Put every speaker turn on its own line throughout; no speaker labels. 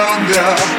around ya.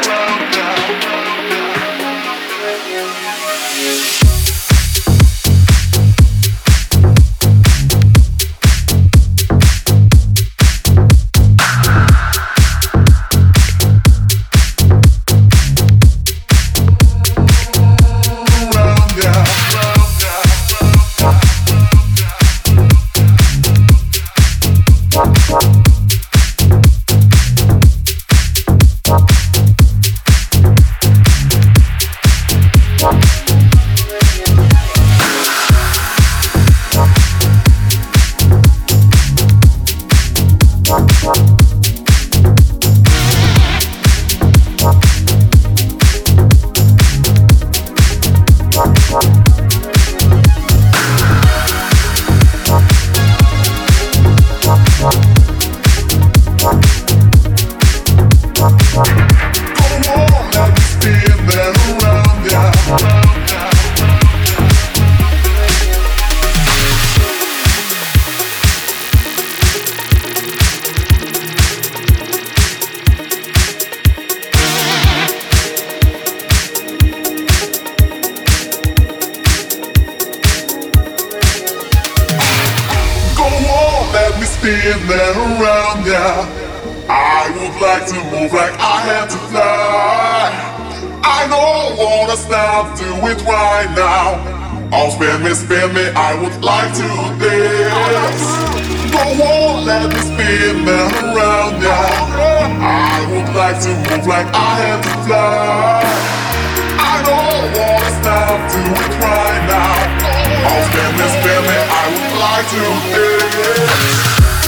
Spin that around, yeah. I would like to move like I had to fly. I don't wanna stop, do it right now. Oh, spin me, I would like to dance. Go on, let me spin that around, yeah. I would like to move like I had to fly. I don't wanna stop, do it right now. Oh, spin me, I would like to dance.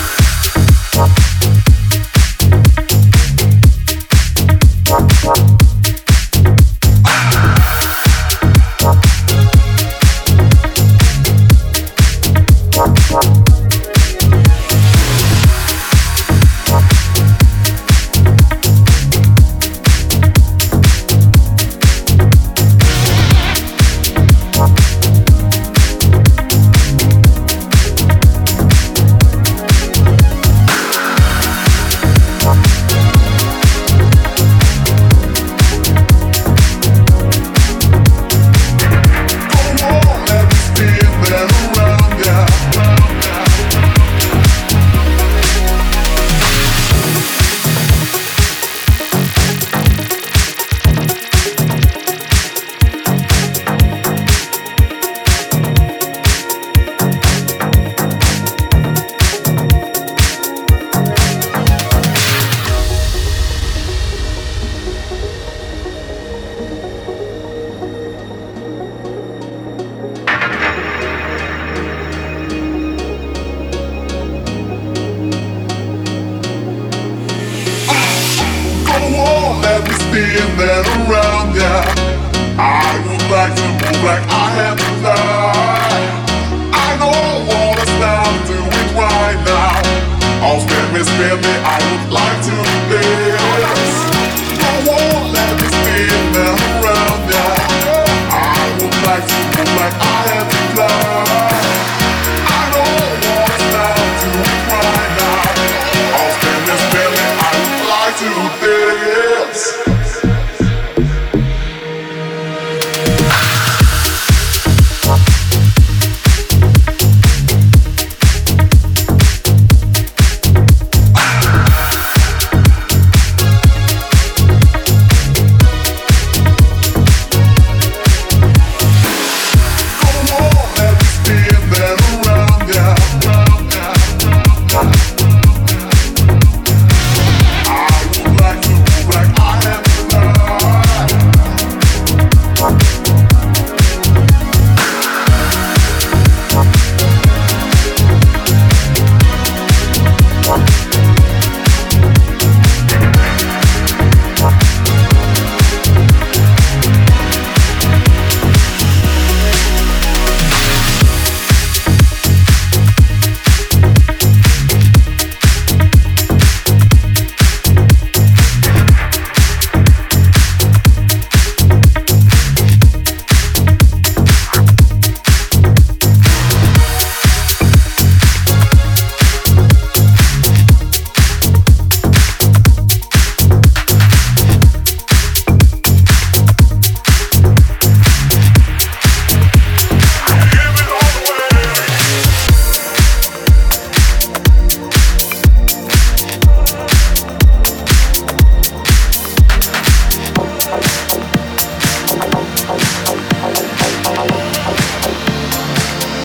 Spin that around, yeah. I would like to move like I had to fly. I don't wanna stop, do it right now. Oh, spin me, I would like to dance.